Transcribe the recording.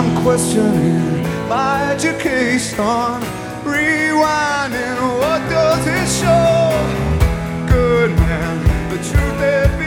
I'm questioning my education, rewinding, what does it show? Good man, the truth that